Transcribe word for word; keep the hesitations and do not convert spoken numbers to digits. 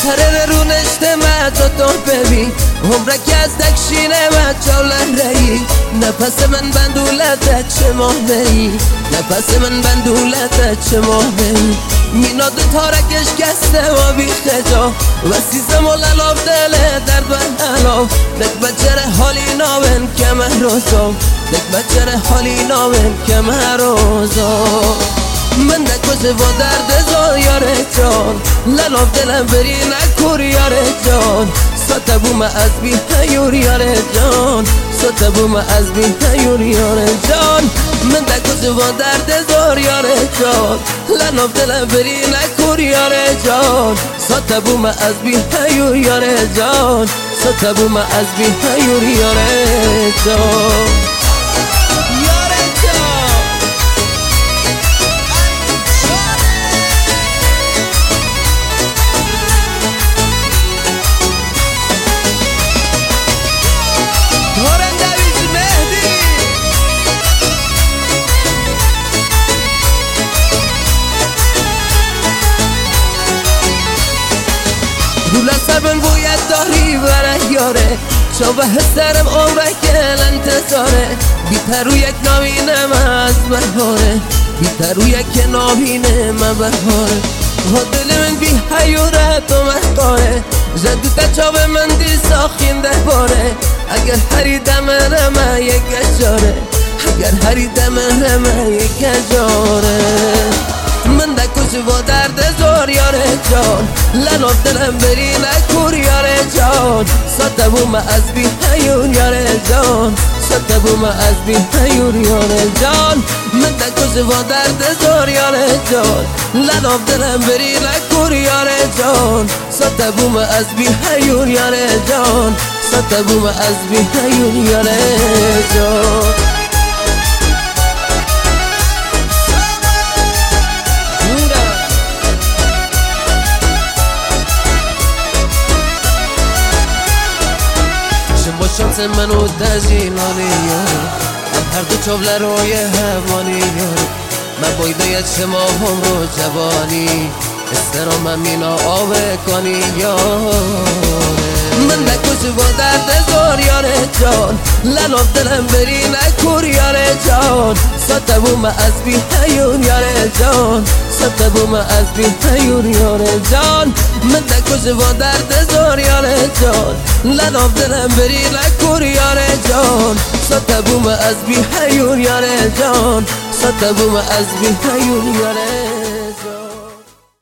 هره رو نشته مجا تو ببین عمره که از دکشینه مجا لحرهی نفس من بندولت چه ماه بهی نفس من بندولت چه ماه بهی میناد تارکش گسته و بی خجا و سیزم و للاف دل درد و حلاف دک بچره حالی ناون که مهروزم دک بچره حالی ناون که مهروزم من نکشه با درد زار یاره جان للاف دلم بری نکور یاره جان ستبوم از بی هیور یاره جان ستبوم از بی هیور یاره جان من نکشه با درد زار یاره جان للاف دلم بری نکور یاره جان ستبوم از بی هیور یاره جان ستبوم از بی هیور یاره جان رولا سربن باید داری بره یاره شبه سرم عمره که انتظاره بیتر رو یک نامینم از بهاره بیتر رو یک نامینم بهاره ها دل من بی حیورت و محقاره جدو تچاب من دی ساخین ده باره اگر هری دم رمه یک اجاره اگر هری دم رمه یک اجاره من دکوش با درد زور یاره جان لناف دلم بری نکور یاره جان ستبوم از بی هیور یاره جان ستبوم از بی هیور یاره جان من دکوش با درد زور یاره جان لناف دلم بری نکور یاره جان ستبوم از بی هیور یاره جان ستبوم از بی هیور یاره جان با شانس منو دجینانی یاره ام هر دو چوبله روی هوانی یاره من بایده شما هم رو جوانی استرام مینا آوه کنی یاره من نکوش با درد زور یاره جان لناف دلم بری نکور یاره جان ستبوم از بی هیور یاره جان ستبوم از بی هیور یاره جان من نکوش با درد زور یاره جان لناف دلم بری نکور یاره جان ستبوم از بی هیور یاره جان ستبوم از بی هیور یاره